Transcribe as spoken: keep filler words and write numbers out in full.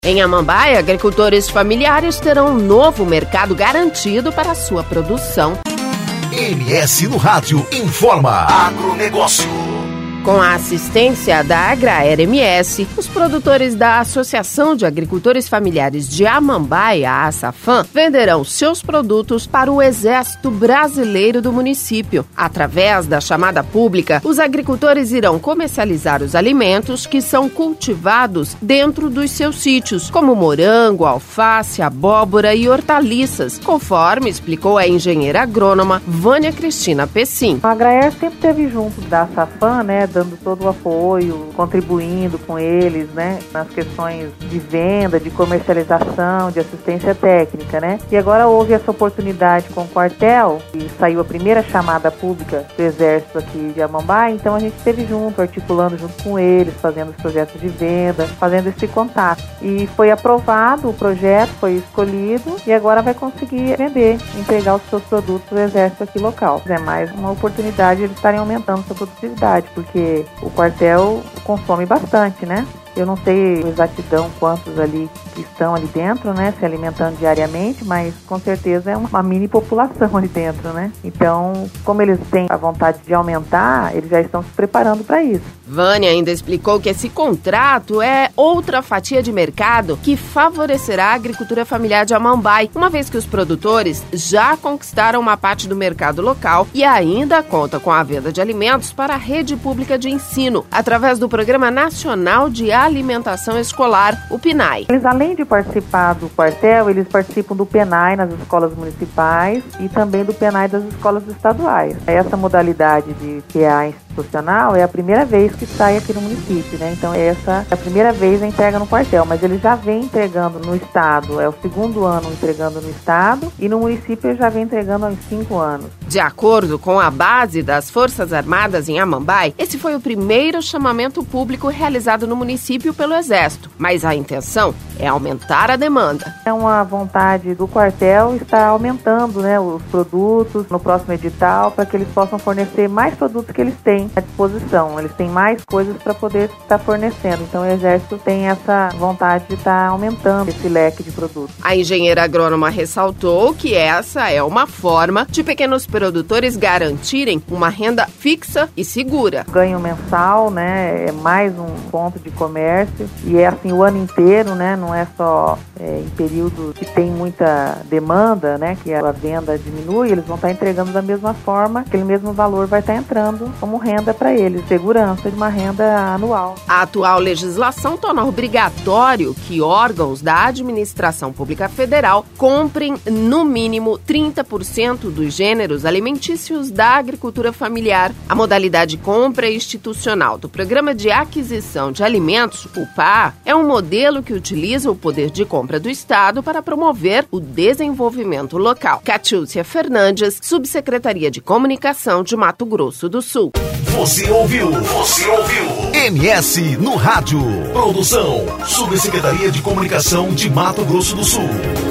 Em Amambai, agricultores familiares terão um novo mercado garantido para a sua produção. M S no Rádio informa Agronegócio. Com a assistência da Agraera M S, os produtores da Associação de Agricultores Familiares de Amambai, a ASAFAM, venderão seus produtos para o Exército Brasileiro do município. Através da chamada pública, os agricultores irão comercializar os alimentos que são cultivados dentro dos seus sítios, como morango, alface, abóbora e hortaliças, conforme explicou a engenheira agrônoma Vânia Cristina Pessim. A Agraera sempre esteve junto da ASAFAM, né, dando todo o apoio, contribuindo com eles, né, nas questões de venda, de comercialização, de assistência técnica, né. E agora houve essa oportunidade com o quartel, e saiu a primeira chamada pública do Exército aqui de Amambai, então a gente esteve junto, articulando junto com eles, fazendo os projetos de venda, fazendo esse contato. E foi aprovado o projeto, foi escolhido, e agora vai conseguir vender, entregar os seus produtos ao Exército aqui local. É mais uma oportunidade de eles estarem aumentando sua produtividade, porque o quartel consome bastante, né? Eu não sei exatidão quantos ali que estão ali dentro, né, se alimentando diariamente, mas com certeza é uma mini população ali dentro, né? Então, como eles têm a vontade de aumentar, eles já estão se preparando para isso. Vânia ainda explicou que esse contrato é outra fatia de mercado que favorecerá a agricultura familiar de Amambai, uma vez que os produtores já conquistaram uma parte do mercado local e ainda conta com a venda de alimentos para a rede pública de ensino, através do Programa Nacional de Alimentação Escolar, o PNAE. Eles, além de participar do quartel, eles participam do PNAE nas escolas municipais e também do PNAE das escolas estaduais. Essa modalidade de P A institucional é a primeira vez que sai aqui no município, né? Então essa é a primeira vez a entrega no quartel, mas ele já vem entregando no estado, é o segundo ano entregando no estado, e no município ele já vem entregando há uns cinco anos. De acordo com a base das Forças Armadas em Amambai, esse foi o primeiro chamamento público realizado no município pelo Exército, mas a intenção é aumentar a demanda. É uma vontade do quartel estar aumentando, né, os produtos no próximo edital, para que eles possam fornecer mais produtos que eles têm à disposição. Eles têm mais coisas para poder estar fornecendo. Então o Exército tem essa vontade de estar aumentando esse leque de produtos. A engenheira agrônoma ressaltou que essa é uma forma de pequenos produtores garantirem uma renda fixa e segura. Ganho mensal, né, é mais um ponto de comércio e é assim o ano inteiro, né, não é só é, em período que tem muita demanda, né, que a venda diminui, eles vão estar entregando da mesma forma, aquele mesmo valor vai estar entrando como renda para eles, segurança de uma renda anual. A atual legislação torna obrigatório que órgãos da administração pública federal comprem no mínimo trinta por cento dos gêneros alimentícios da agricultura familiar. A modalidade compra institucional do Programa de Aquisição de Alimentos, o P A A, é um modelo que utiliza o poder de compra do Estado para promover o desenvolvimento local. Catiúcia Fernandes, Subsecretaria de Comunicação de Mato Grosso do Sul. Você ouviu? Você ouviu? M S no Rádio. Produção, Subsecretaria de Comunicação de Mato Grosso do Sul.